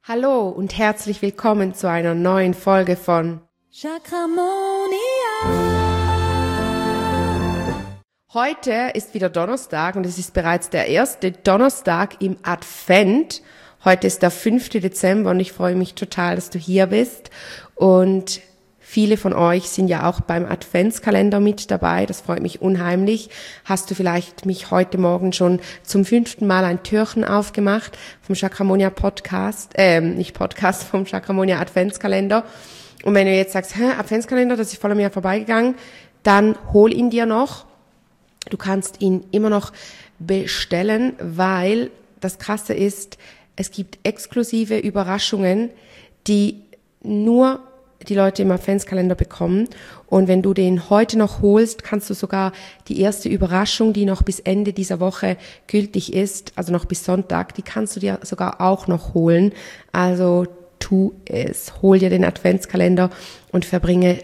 Hallo und herzlich willkommen zu einer neuen Folge von Chakramonia. Heute ist wieder Donnerstag und es ist bereits der erste Donnerstag im Advent. Heute ist der 5. Dezember und ich freue mich total, dass du hier bist. Und viele von euch sind ja auch beim Adventskalender mit dabei. Das freut mich unheimlich. Hast du vielleicht mich heute Morgen schon zum 5. Mal ein Türchen aufgemacht vom Chakramonia Podcast, vom Chakramonia Adventskalender. Und wenn du jetzt sagst, Adventskalender, das ist voll an mir vorbeigegangen, dann hol ihn dir noch. Du kannst ihn immer noch bestellen, weil das Krasse ist, es gibt exklusive Überraschungen, die nur die Leute im Adventskalender bekommen. Und wenn du den heute noch holst, kannst du sogar die erste Überraschung, die noch bis Ende dieser Woche gültig ist, also noch bis Sonntag, die kannst du dir sogar auch noch holen. Also tu es. Hol dir den Adventskalender und verbringe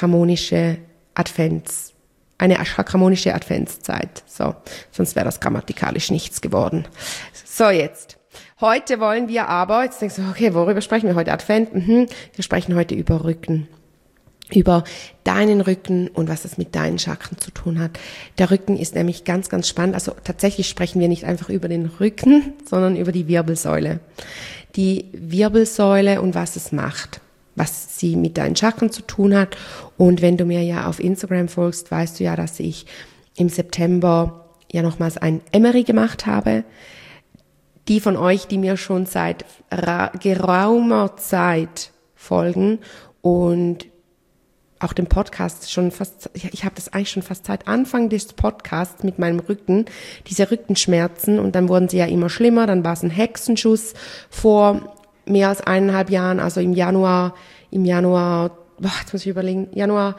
eine chakramonische Adventszeit. So, sonst wäre das grammatikalisch nichts geworden. So, jetzt. Heute wollen wir aber, jetzt denkst du, okay, worüber sprechen wir heute? Advent? Wir sprechen heute über Rücken. Über deinen Rücken und was es mit deinen Chakren zu tun hat. Der Rücken ist nämlich ganz, ganz spannend. Also tatsächlich sprechen wir nicht einfach über den Rücken, sondern über die Wirbelsäule. Die Wirbelsäule und was es macht, was sie mit deinen Chakren zu tun hat. Und wenn du mir ja auf Instagram folgst, weißt du ja, dass ich im September ja nochmals ein Emery gemacht habe. Die von euch, die mir schon seit geraumer Zeit folgen und auch den Podcast schon fast, ich habe das eigentlich schon fast seit Anfang des Podcasts mit meinem Rücken, diese Rückenschmerzen, und dann wurden sie ja immer schlimmer, dann war es ein Hexenschuss vor mehr als 1,5 Jahren, also im Januar, jetzt muss ich überlegen, Januar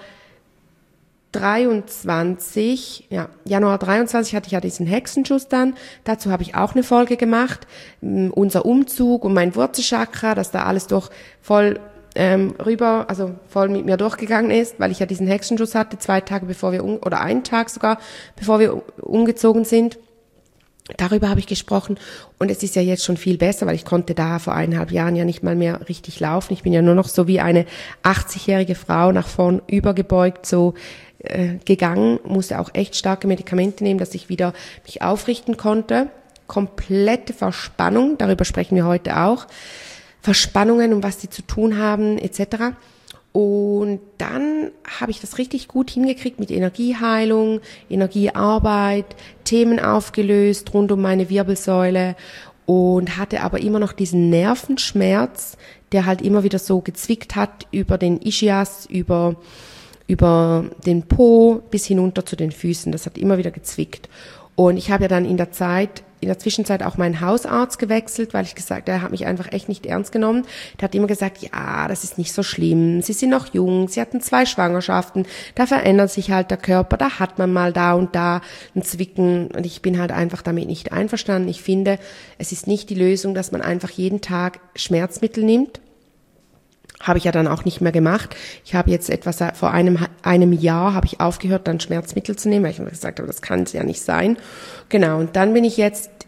23 hatte ich ja diesen Hexenschuss dann. Dazu habe ich auch eine Folge gemacht. Unser Umzug und mein Wurzelchakra, dass da alles voll mit mir durchgegangen ist, weil ich ja diesen Hexenschuss hatte, 2 Tage oder einen Tag sogar, bevor wir umgezogen sind. Darüber habe ich gesprochen und es ist ja jetzt schon viel besser, weil ich konnte da vor 1,5 Jahren ja nicht mal mehr richtig laufen. Ich bin ja nur noch so wie eine 80-jährige Frau nach vorn übergebeugt so gegangen, musste auch echt starke Medikamente nehmen, dass ich wieder mich aufrichten konnte. Komplette Verspannung, darüber sprechen wir heute auch. Verspannungen und was sie zu tun haben etc. Und dann habe ich das richtig gut hingekriegt mit Energieheilung, Energiearbeit, Themen aufgelöst rund um meine Wirbelsäule und hatte aber immer noch diesen Nervenschmerz, der halt immer wieder so gezwickt hat über den Ischias, über den Po bis hinunter zu den Füßen. Das hat immer wieder gezwickt. Und ich habe ja dann in der Zwischenzeit auch meinen Hausarzt gewechselt, weil er hat mich einfach echt nicht ernst genommen. Der hat immer gesagt, ja, das ist nicht so schlimm. Sie sind noch jung, Sie hatten 2 Schwangerschaften, da verändert sich halt der Körper, da hat man mal da und da ein Zwicken. Und ich bin halt einfach damit nicht einverstanden. Ich finde, es ist nicht die Lösung, dass man einfach jeden Tag Schmerzmittel nimmt. Habe ich ja dann auch nicht mehr gemacht. Ich habe jetzt vor einem Jahr habe ich aufgehört, dann Schmerzmittel zu nehmen, weil ich mir gesagt habe, das kann es ja nicht sein. Genau, und dann bin ich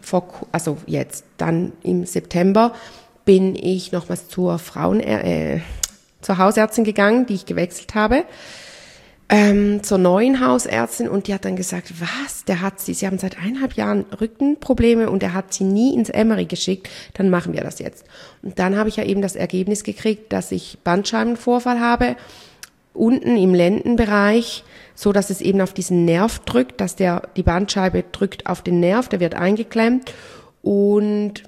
dann im September bin ich nochmals zur Hausärztin gegangen, die ich gewechselt habe, zur neuen Hausärztin, und die hat dann gesagt, was, sie haben seit 1,5 Jahren Rückenprobleme und er hat sie nie ins Emery geschickt, dann machen wir das jetzt. Und dann habe ich ja eben das Ergebnis gekriegt, dass ich Bandscheibenvorfall habe, unten im Lendenbereich, so dass es eben auf diesen Nerv drückt, dass die Bandscheibe drückt auf den Nerv, der wird eingeklemmt und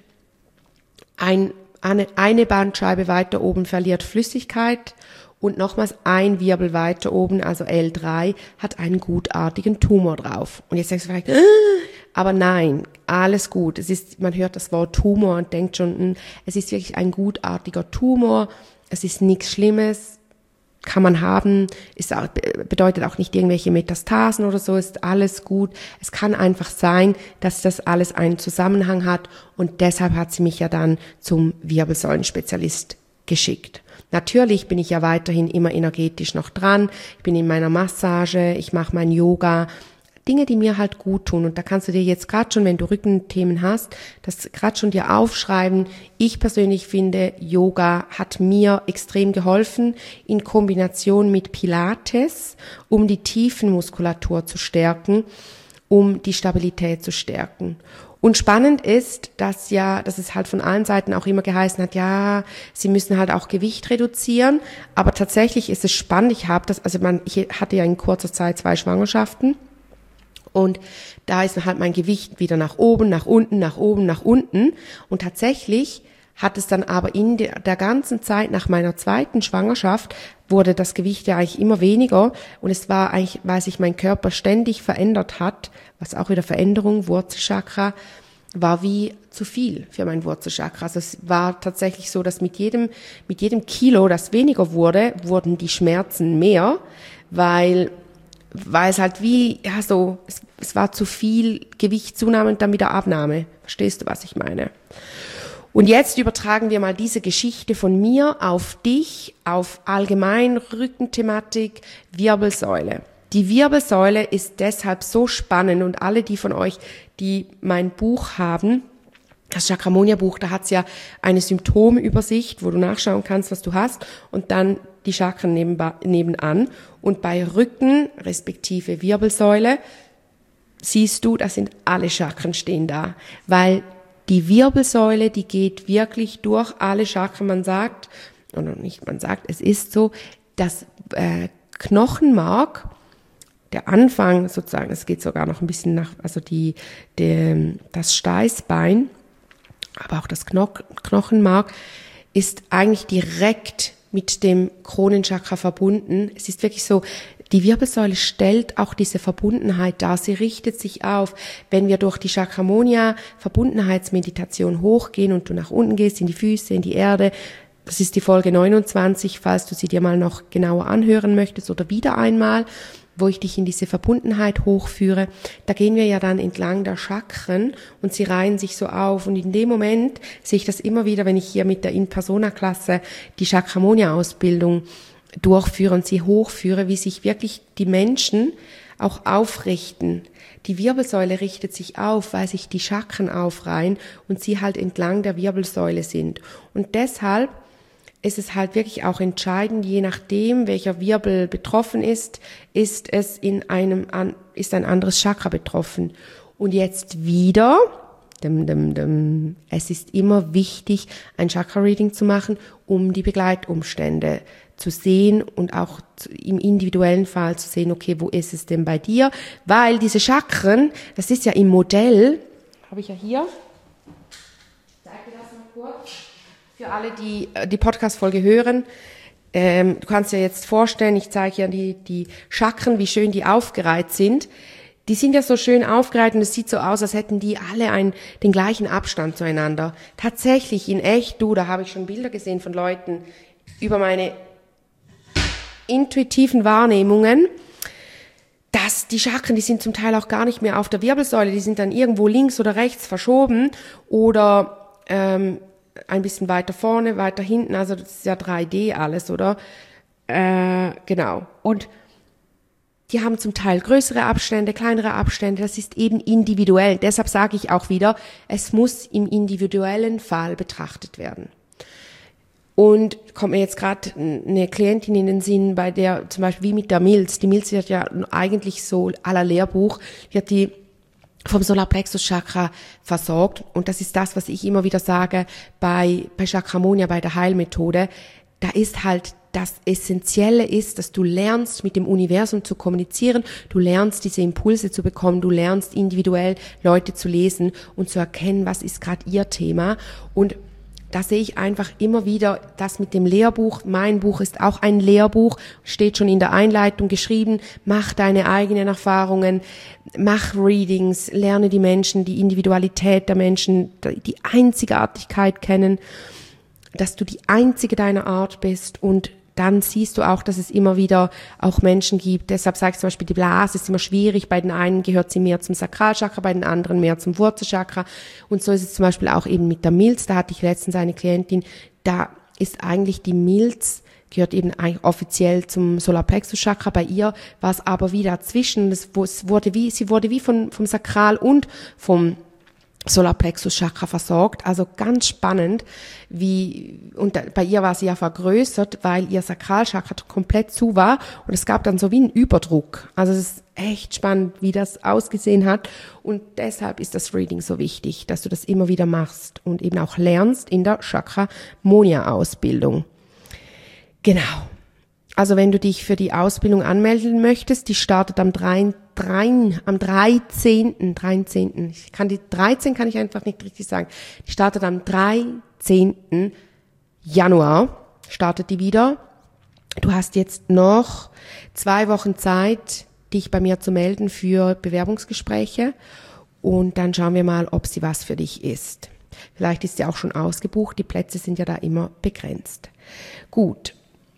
eine Bandscheibe weiter oben verliert Flüssigkeit. Und nochmals ein Wirbel weiter oben, also L3, hat einen gutartigen Tumor drauf. Und jetzt denkst du vielleicht, aber nein, alles gut. Man hört das Wort Tumor und denkt schon, es ist wirklich ein gutartiger Tumor. Es ist nichts Schlimmes, kann man haben, bedeutet auch nicht irgendwelche Metastasen oder so, ist alles gut. Es kann einfach sein, dass das alles einen Zusammenhang hat und deshalb hat sie mich ja dann zum Wirbelsäulenspezialist geschickt. Natürlich bin ich ja weiterhin immer energetisch noch dran. Ich bin in meiner Massage, ich mache mein Yoga. Dinge, die mir halt gut tun. Und da kannst du dir jetzt gerade schon, wenn du Rückenthemen hast, das gerade schon dir aufschreiben. Ich persönlich finde, Yoga hat mir extrem geholfen in Kombination mit Pilates, um die Tiefenmuskulatur zu stärken, um die Stabilität zu stärken. Und spannend ist, dass es halt von allen Seiten auch immer geheißen hat, ja, sie müssen halt auch Gewicht reduzieren. Aber tatsächlich ist es spannend. Ich hatte ja in kurzer Zeit 2 Schwangerschaften. Und da ist halt mein Gewicht wieder nach oben, nach unten, nach oben, nach unten. Und tatsächlich hat es dann aber in der ganzen Zeit nach meiner 2. Schwangerschaft wurde das Gewicht ja eigentlich immer weniger. Und es war eigentlich, weil sich mein Körper ständig verändert hat, was auch wieder Veränderung, Wurzelchakra, war wie zu viel für mein Wurzelchakra. Also es war tatsächlich so, dass mit jedem Kilo, das weniger wurde, wurden die Schmerzen mehr, weil es halt es war zu viel Gewichtszunahme und dann wieder Abnahme. Verstehst du, was ich meine? Und jetzt übertragen wir mal diese Geschichte von mir auf dich, auf allgemein Rückenthematik, Wirbelsäule. Die Wirbelsäule ist deshalb so spannend und alle die von euch, die mein Buch haben, das Chakramonia-Buch, da hat's ja eine Symptomübersicht, wo du nachschauen kannst, was du hast und dann die Chakren nebenan. Und bei Rücken, respektive Wirbelsäule, siehst du, da sind alle Chakren stehen da, weil die Wirbelsäule, die geht wirklich durch alle Chakren. Man sagt, oder nicht man sagt, es ist so, das Knochenmark, der Anfang sozusagen, es geht sogar noch ein bisschen nach, also das Steißbein, aber auch das Knochenmark ist eigentlich direkt mit dem Kronenchakra verbunden. Es ist wirklich so, die Wirbelsäule stellt auch diese Verbundenheit dar. Sie richtet sich auf. Wenn wir durch die Chakramonia Verbundenheitsmeditation hochgehen und du nach unten gehst, in die Füße, in die Erde, das ist die Folge 29, falls du sie dir mal noch genauer anhören möchtest oder wieder einmal, wo ich dich in diese Verbundenheit hochführe, da gehen wir ja dann entlang der Chakren und sie reihen sich so auf. Und in dem Moment sehe ich das immer wieder, wenn ich hier mit der In-Persona-Klasse die Chakramonia-Ausbildung durchführe und sie hochführe, wie sich wirklich die Menschen auch aufrichten. Die Wirbelsäule richtet sich auf, weil sich die Chakren aufreihen und sie halt entlang der Wirbelsäule sind. Und deshalb ist es halt wirklich auch entscheidend, je nachdem, welcher Wirbel betroffen ist ein anderes Chakra betroffen. Und jetzt wieder, es ist immer wichtig, ein Chakra-Reading zu machen, um die Begleitumstände zu sehen und auch im individuellen Fall zu sehen, okay, wo ist es denn bei dir? Weil diese Chakren, das ist ja im Modell, habe ich ja hier, ich zeige dir das mal kurz. Für alle, die die Podcast-Folge hören, du kannst dir jetzt vorstellen, ich zeige ja die Chakren, wie schön die aufgereiht sind. Die sind ja so schön aufgereiht und es sieht so aus, als hätten die alle den gleichen Abstand zueinander. Tatsächlich, in echt, da habe ich schon Bilder gesehen von Leuten über meine intuitiven Wahrnehmungen, dass die Chakren, die sind zum Teil auch gar nicht mehr auf der Wirbelsäule, die sind dann irgendwo links oder rechts verschoben oder ein bisschen weiter vorne, weiter hinten, also das ist ja 3D alles, oder? Genau. Und die haben zum Teil größere Abstände, kleinere Abstände, das ist eben individuell. Deshalb sage ich auch wieder, es muss im individuellen Fall betrachtet werden. Und kommt mir jetzt gerade eine Klientin in den Sinn, bei der zum Beispiel wie mit der Milz. Die Milz wird ja eigentlich so à la Lehrbuch, wird die vom Solarplexus-Chakra versorgt. Und das ist das, was ich immer wieder sage bei Chakramonia, bei der Heilmethode. Da ist halt das Essentielle ist, dass du lernst, mit dem Universum zu kommunizieren, du lernst, diese Impulse zu bekommen, du lernst individuell Leute zu lesen und zu erkennen, was ist gerade ihr Thema. Und da sehe ich einfach immer wieder das mit dem Lehrbuch. Mein Buch ist auch ein Lehrbuch, steht schon in der Einleitung geschrieben. Mach deine eigenen Erfahrungen, mach Readings, lerne die Menschen, die Individualität der Menschen, die Einzigartigkeit kennen, dass du die Einzige deiner Art bist und dann siehst du auch, dass es immer wieder auch Menschen gibt. Deshalb sage ich zum Beispiel, die Blase ist immer schwierig. Bei den einen gehört sie mehr zum Sakralchakra, bei den anderen mehr zum Wurzelchakra. Und so ist es zum Beispiel auch eben mit der Milz. Da hatte ich letztens eine Klientin, da ist eigentlich die Milz gehört eben eigentlich offiziell zum Solarplexus-Chakra. Bei ihr war es aber wie dazwischen. Sie wurde wie vom Sakral und vom Solarplexus-Chakra versorgt. Also ganz spannend, bei ihr war sie ja vergrößert, weil ihr Sakralchakra komplett zu war und es gab dann so wie einen Überdruck. Also es ist echt spannend, wie das ausgesehen hat und deshalb ist das Reading so wichtig, dass du das immer wieder machst und eben auch lernst in der Chakra-Monia-Ausbildung. Genau. Also wenn du dich für die Ausbildung anmelden möchtest, die startet am 13. 13. 13 kann ich einfach nicht richtig sagen. Die startet am 13. Januar, startet die wieder. Du hast jetzt noch 2 Wochen Zeit, dich bei mir zu melden für Bewerbungsgespräche und dann schauen wir mal, ob sie was für dich ist. Vielleicht ist sie auch schon ausgebucht, die Plätze sind ja da immer begrenzt. Gut.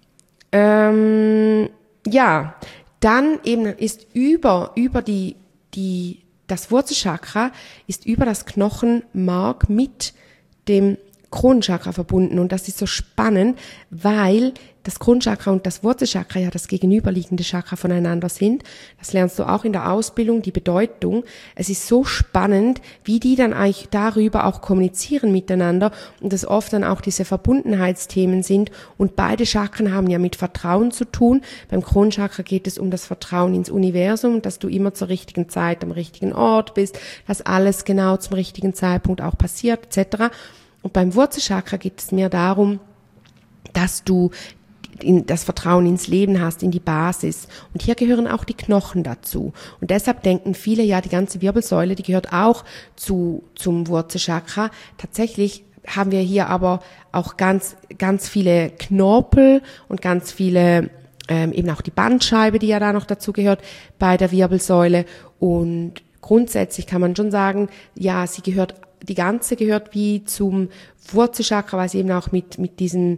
Ja, dann eben ist über das Wurzelchakra ist über das Knochenmark mit dem Kronenchakra verbunden und das ist so spannend, weil das Kronenchakra und das Wurzelchakra ja das gegenüberliegende Chakra voneinander sind. Das lernst du auch in der Ausbildung, die Bedeutung. Es ist so spannend, wie die dann eigentlich darüber auch kommunizieren miteinander und dass oft dann auch diese Verbundenheitsthemen sind und beide Chakren haben ja mit Vertrauen zu tun. Beim Kronenchakra geht es um das Vertrauen ins Universum, dass du immer zur richtigen Zeit am richtigen Ort bist, dass alles genau zum richtigen Zeitpunkt auch passiert etc. Und beim Wurzelchakra geht es mehr darum, dass du das Vertrauen ins Leben hast, in die Basis. Und hier gehören auch die Knochen dazu. Und deshalb denken viele, ja, die ganze Wirbelsäule, die gehört auch zum Wurzelchakra. Tatsächlich haben wir hier aber auch ganz, ganz viele Knorpel und ganz viele, eben auch die Bandscheibe, die ja da noch dazu gehört, bei der Wirbelsäule. Und grundsätzlich kann man schon sagen, ja, die ganze gehört wie zum Wurzelchakra, weil sie eben auch mit diesen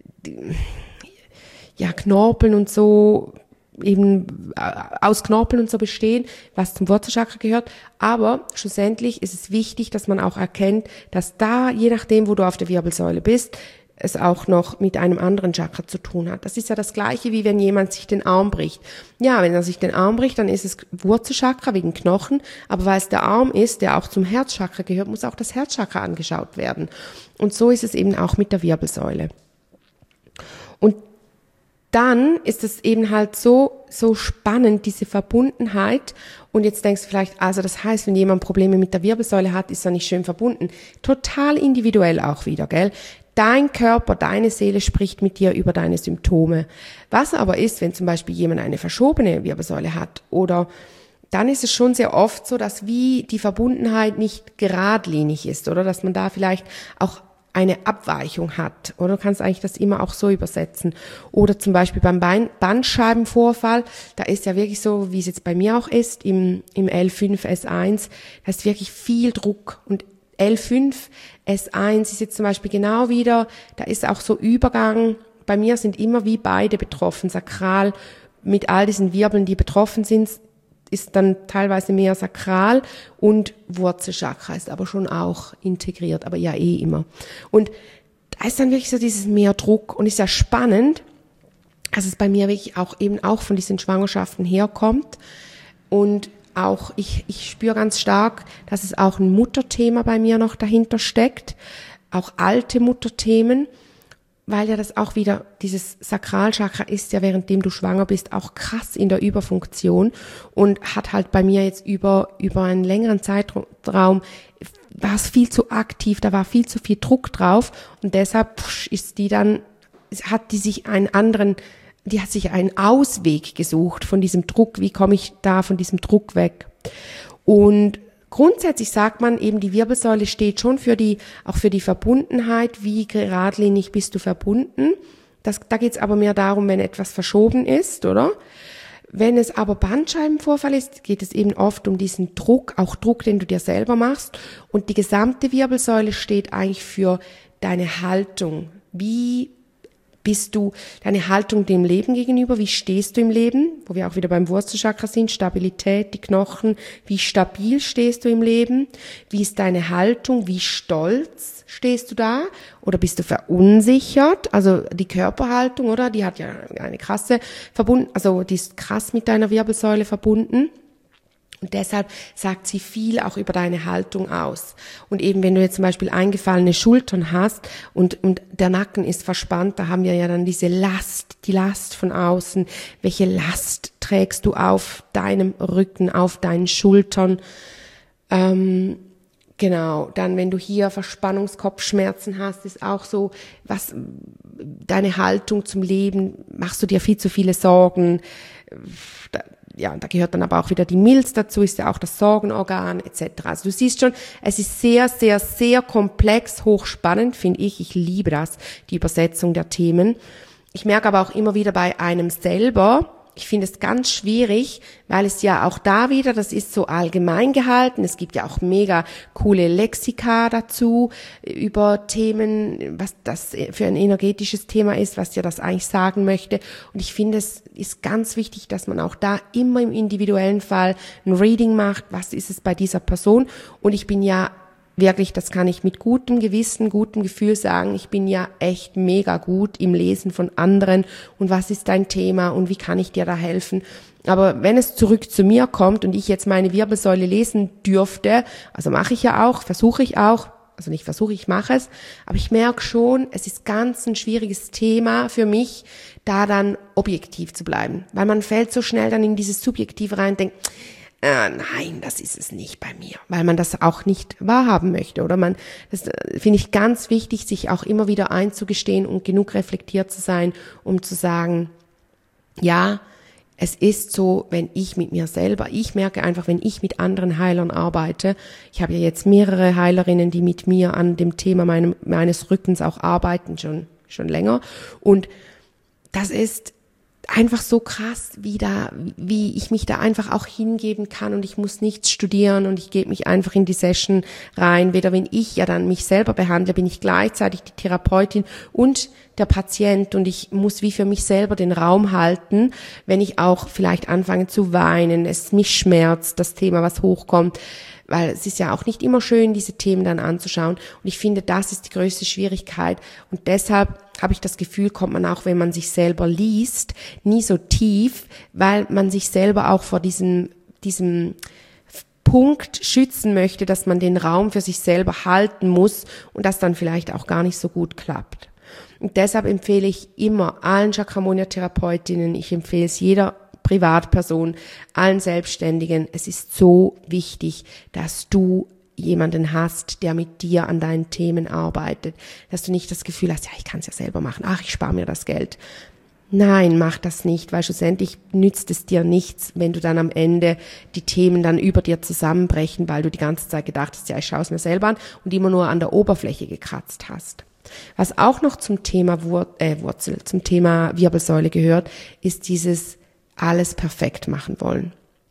Knorpeln und so, eben aus Knorpeln und so bestehen, was zum Wurzelchakra gehört. Aber schlussendlich ist es wichtig, dass man auch erkennt, dass da, je nachdem, wo du auf der Wirbelsäule bist, es auch noch mit einem anderen Chakra zu tun hat. Das ist ja das Gleiche, wie wenn jemand sich den Arm bricht. Ja, wenn er sich den Arm bricht, dann ist es Wurzelchakra wegen Knochen, aber weil es der Arm ist, der auch zum Herzchakra gehört, muss auch das Herzchakra angeschaut werden. Und so ist es eben auch mit der Wirbelsäule. Und dann ist es eben halt so spannend, diese Verbundenheit. Und jetzt denkst du vielleicht, also das heißt, wenn jemand Probleme mit der Wirbelsäule hat, ist er nicht schön verbunden. Total individuell auch wieder, gell? Dein Körper, deine Seele spricht mit dir über deine Symptome. Was aber ist, wenn zum Beispiel jemand eine verschobene Wirbelsäule hat oder dann ist es schon sehr oft so, dass wie die Verbundenheit nicht geradlinig ist oder dass man da vielleicht auch eine Abweichung hat. Oder du kannst eigentlich das immer auch so übersetzen. Oder zum Beispiel beim Bandscheibenvorfall, da ist ja wirklich so, wie es jetzt bei mir auch ist, im L5, S1, da ist wirklich viel Druck. Und L5, S1 ist jetzt zum Beispiel genau wieder, da ist auch so Übergang. Bei mir sind immer wie beide betroffen, sakral mit all diesen Wirbeln, die betroffen sind, ist dann teilweise mehr sakral und Wurzelchakra ist aber schon auch integriert, aber ja immer. Und da ist dann wirklich so dieses mehr Druck und ist ja spannend, dass es bei mir wirklich auch von diesen Schwangerschaften herkommt und auch ich spüre ganz stark, dass es auch ein Mutterthema bei mir noch dahinter steckt, auch alte Mutterthemen, weil ja das auch wieder, dieses Sakralchakra ist ja, währenddem du schwanger bist, auch krass in der Überfunktion und hat halt bei mir jetzt über einen längeren Zeitraum, war es viel zu aktiv, da war viel zu viel Druck drauf und deshalb hat sich einen Ausweg gesucht von diesem Druck, wie komme ich da von diesem Druck weg? Und grundsätzlich sagt man eben, die Wirbelsäule steht schon auch für die Verbundenheit, wie geradlinig bist du verbunden. Da geht es aber mehr darum, wenn etwas verschoben ist, oder? Wenn es aber Bandscheibenvorfall ist, geht es eben oft um diesen Druck, auch Druck, den du dir selber machst. Und die gesamte Wirbelsäule steht eigentlich für deine Haltung. Wie bist du deine Haltung dem Leben gegenüber? Wie stehst du im Leben? Wo wir auch wieder beim Wurzelchakra sind, Stabilität, die Knochen. Wie stabil stehst du im Leben? Wie ist deine Haltung? Wie stolz stehst du da? Oder bist du verunsichert? Also die Körperhaltung, oder? Die hat ja eine krasse verbunden, also die ist krass mit deiner Wirbelsäule verbunden. Und deshalb sagt sie viel auch über deine Haltung aus. Und eben, wenn du jetzt zum Beispiel eingefallene Schultern hast und der Nacken ist verspannt, da haben wir ja dann diese Last, die Last von außen. Welche Last trägst du auf deinem Rücken, auf deinen Schultern? Genau, dann wenn du hier Verspannungskopfschmerzen hast, ist auch so, was deine Haltung zum Leben, machst du dir viel zu viele Sorgen, da gehört dann aber auch wieder die Milz dazu, ist ja auch das Sorgenorgan etc. Also du siehst schon, es ist sehr, sehr, sehr komplex, hochspannend, finde ich. Ich liebe das, die Übersetzung der Themen. Ich merke aber auch immer wieder bei einem selber, ich finde es ganz schwierig, weil es ja auch da wieder, das ist so allgemein gehalten. Es gibt ja auch mega coole Lexika dazu über Themen, was das für ein energetisches Thema ist, was ja das eigentlich sagen möchte. Und ich finde, es ist ganz wichtig, dass man auch da immer im individuellen Fall ein Reading macht. Was ist es bei dieser Person? Und ich bin ja wirklich, das kann ich mit gutem Gewissen, gutem Gefühl sagen, ich bin ja echt mega gut im Lesen von anderen und was ist dein Thema und wie kann ich dir da helfen. Aber wenn es zurück zu mir kommt und ich jetzt meine Wirbelsäule lesen dürfte, also mache ich ja auch, versuche ich auch, also nicht versuche, ich mache es, aber ich merke schon, es ist ganz ein schwieriges Thema für mich, da dann objektiv zu bleiben, weil man fällt so schnell dann in dieses Subjektive rein und denkt, nein, das ist es nicht bei mir, weil man das auch nicht wahrhaben möchte, oder das finde ich ganz wichtig, sich auch immer wieder einzugestehen und genug reflektiert zu sein, um zu sagen, ja, es ist so, wenn ich mit mir selber, ich merke einfach, wenn ich mit anderen Heilern arbeite, ich habe ja jetzt mehrere Heilerinnen, die mit mir an dem Thema meines Rückens auch arbeiten, schon länger, und das ist einfach so krass, wie ich mich da einfach auch hingeben kann und ich muss nichts studieren und ich gebe mich einfach in die Session rein. Weder wenn ich ja dann mich selber behandle, bin ich gleichzeitig die Therapeutin und der Patient und ich muss wie für mich selber den Raum halten, wenn ich auch vielleicht anfange zu weinen, es mich schmerzt, das Thema, was hochkommt. Weil es ist ja auch nicht immer schön, diese Themen dann anzuschauen. Und ich finde, das ist die größte Schwierigkeit. Und deshalb habe ich das Gefühl, kommt man auch, wenn man sich selber liest, nie so tief, weil man sich selber auch vor diesem Punkt schützen möchte, dass man den Raum für sich selber halten muss und das dann vielleicht auch gar nicht so gut klappt. Und deshalb empfehle ich immer allen Chakramonia-Therapeutinnen, ich empfehle es jeder Privatperson, allen Selbstständigen, es ist so wichtig, dass du jemanden hast, der mit dir an deinen Themen arbeitet, dass du nicht das Gefühl hast, ja, ich kann es ja selber machen, ach, ich spare mir das Geld. Nein, mach das nicht, weil schlussendlich nützt es dir nichts, wenn du dann am Ende die Themen dann über dir zusammenbrechen, weil du die ganze Zeit gedacht hast, ja, ich schaue es mir selber an und immer nur an der Oberfläche gekratzt hast. Was auch noch zum Thema zum Thema Wirbelsäule gehört, ist dieses alles perfekt machen wollen.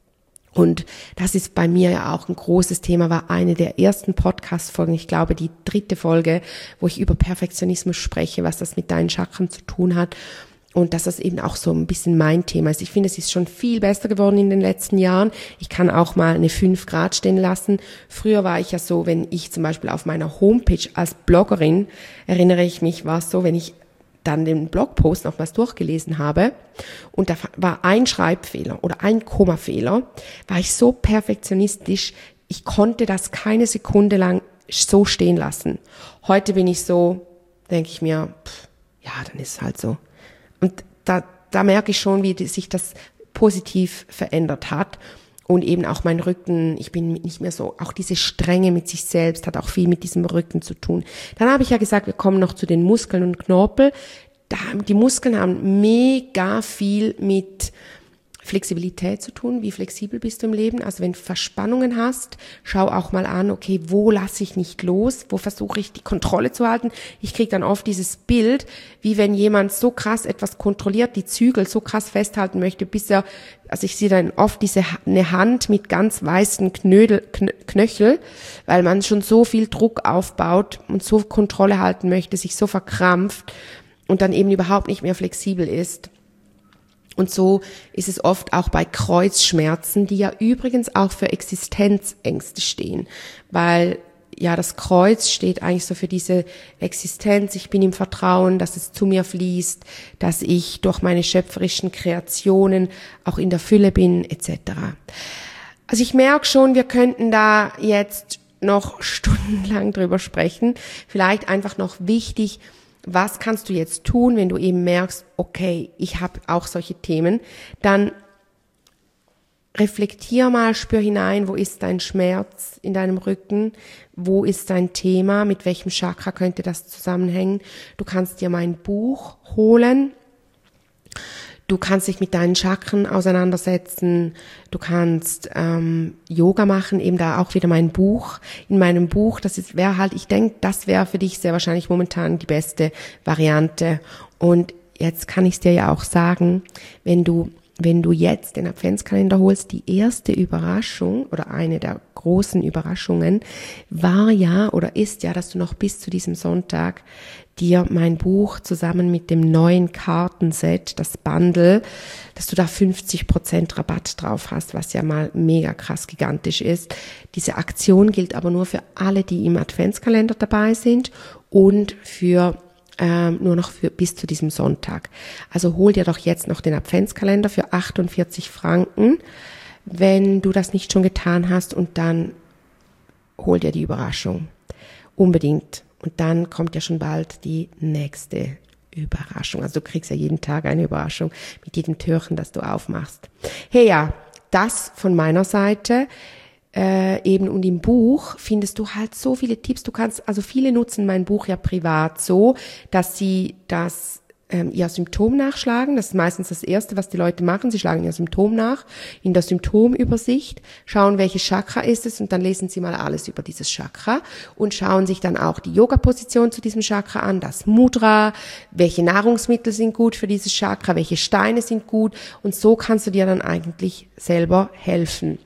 Und das ist bei mir ja auch ein großes Thema, war eine der ersten Podcast-Folgen, ich glaube die 3. Folge, wo ich über Perfektionismus spreche, was das mit deinen Chakren zu tun hat und dass das eben auch so ein bisschen mein Thema ist. Ich finde, es ist schon viel besser geworden in den letzten Jahren. Ich kann auch mal eine 5 Grad stehen lassen. Früher war ich ja so, wenn ich zum Beispiel auf meiner Homepage als Bloggerin, erinnere ich mich, war es so, wenn ich dann den Blogpost nochmals durchgelesen habe und da war ein Schreibfehler oder ein Kommafehler, war ich so perfektionistisch, ich konnte das keine Sekunde lang so stehen lassen. Heute bin ich so, denke ich mir, ja, dann ist es halt so. Und da merke ich schon, wie sich das positiv verändert hat. Und eben auch mein Rücken, ich bin nicht mehr so, auch diese Strenge mit sich selbst hat auch viel mit diesem Rücken zu tun. Dann habe ich ja gesagt, wir kommen noch zu den Muskeln und Knorpel. Die Muskeln haben mega viel mit Flexibilität zu tun. Wie flexibel bist du im Leben? Also wenn du Verspannungen hast, schau auch mal an, okay, wo lasse ich nicht los? Wo versuche ich die Kontrolle zu halten? Ich kriege dann oft dieses Bild, wie wenn jemand so krass etwas kontrolliert, die Zügel so krass festhalten möchte, also ich sehe dann oft eine Hand mit ganz weißen Knöchel, weil man schon so viel Druck aufbaut und so Kontrolle halten möchte, sich so verkrampft. und dann eben überhaupt nicht mehr flexibel ist. Und so ist es oft auch bei Kreuzschmerzen, die ja übrigens auch für Existenzängste stehen, weil ja, das Kreuz steht eigentlich so für diese Existenz. Ich bin im Vertrauen, dass es zu mir fließt, dass ich durch meine schöpferischen Kreationen auch in der Fülle bin, etc. Also ich merke schon, wir könnten da jetzt noch stundenlang drüber sprechen. Vielleicht einfach noch wichtig, was kannst du jetzt tun, wenn du eben merkst, okay, ich habe auch solche Themen, dann reflektier mal, spür hinein, wo ist dein Schmerz in deinem Rücken, wo ist dein Thema, mit welchem Chakra könnte das zusammenhängen. Du kannst dir mein Buch holen, du kannst dich mit deinen Chakren auseinandersetzen, du kannst Yoga machen, eben da auch wieder mein Buch. In meinem Buch, ich denke, das wäre für dich sehr wahrscheinlich momentan die beste Variante. Und jetzt kann ich es dir ja auch sagen, wenn du jetzt den Adventskalender holst, die erste Überraschung oder eine der großen Überraschungen war ja oder ist ja, dass du noch bis zu diesem Sonntag dir mein Buch zusammen mit dem neuen Kartenset, das Bundle, dass du da 50% Rabatt drauf hast, was ja mal mega krass gigantisch ist. Diese Aktion gilt aber nur für alle, die im Adventskalender dabei sind und nur noch bis zu diesem Sonntag. Also hol dir doch jetzt noch den Adventskalender für 48 Franken, wenn du das nicht schon getan hast, und dann hol dir die Überraschung. Unbedingt. Und dann kommt ja schon bald die nächste Überraschung. Also du kriegst ja jeden Tag eine Überraschung mit jedem Türchen, das du aufmachst. Hey ja, das von meiner Seite. Und im Buch findest du halt so viele Tipps. Viele nutzen mein Buch ja privat so, dass sie ihr Symptom nachschlagen. Das ist meistens das Erste, was die Leute machen. Sie schlagen ihr Symptom nach in der Symptomübersicht, schauen, welches Chakra ist es, und dann lesen sie mal alles über dieses Chakra und schauen sich dann auch die Yoga-Position zu diesem Chakra an, das Mudra, welche Nahrungsmittel sind gut für dieses Chakra, welche Steine sind gut, und so kannst du dir dann eigentlich selber helfen.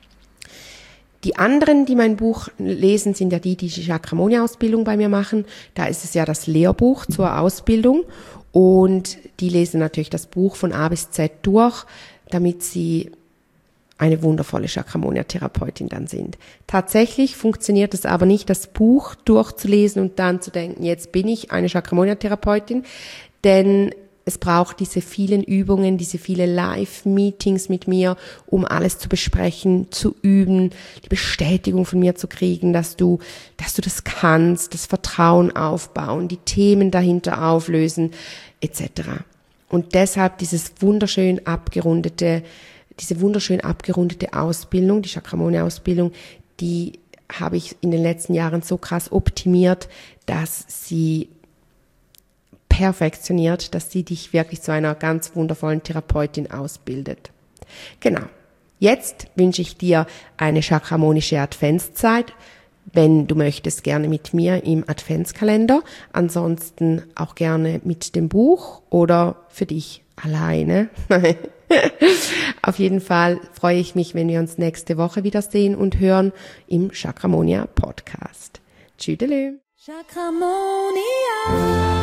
Die anderen, die mein Buch lesen, sind ja die Chakramonia-Ausbildung bei mir machen. Da ist es ja das Lehrbuch zur Ausbildung, und die lesen natürlich das Buch von A bis Z durch, damit sie eine wundervolle Chakramonia-Therapeutin dann sind. Tatsächlich funktioniert es aber nicht, das Buch durchzulesen und dann zu denken, jetzt bin ich eine Chakramonia-Therapeutin, denn es braucht diese vielen Übungen, diese viele Live-Meetings mit mir, um alles zu besprechen, zu üben, die Bestätigung von mir zu kriegen, dass du das kannst, das Vertrauen aufbauen, die Themen dahinter auflösen, etc. Und deshalb diese wunderschön abgerundete Ausbildung, die Chakramonia-Ausbildung, die habe ich in den letzten Jahren so krass optimiert, dass sie perfektioniert, dass sie dich wirklich zu einer ganz wundervollen Therapeutin ausbildet. Genau. Jetzt wünsche ich dir eine chakramonische Adventszeit. Wenn du möchtest, gerne mit mir im Adventskalender. Ansonsten auch gerne mit dem Buch oder für dich alleine. Auf jeden Fall freue ich mich, wenn wir uns nächste Woche wiedersehen und hören im Chakramonia Podcast. Tschüdelü. Chakramonia.